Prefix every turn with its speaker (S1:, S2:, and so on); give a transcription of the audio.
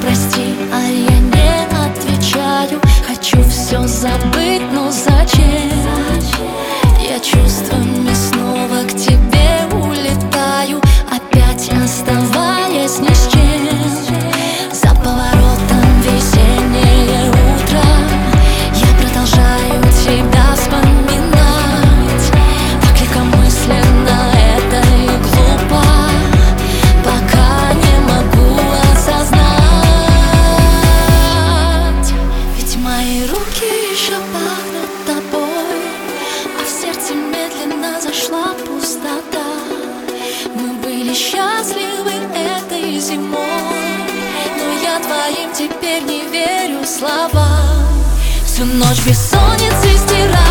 S1: прости, а я не отвечаю. Хочу все забыть, но зачем? Я чувствами снова к тебе улетаю, опять оставаясь ни с чем. За поворотом весеннее утро, я продолжаю тебя вспоминать. Так легкомысленно это и глупо, пока не могу осознать. Ведь мои руки еще пахнут тобой, а в сердце медленно зашла пустота. Мы были счастливы этой зимой, но я твоим теперь не верю словам. Всю ночь бессонницы стираю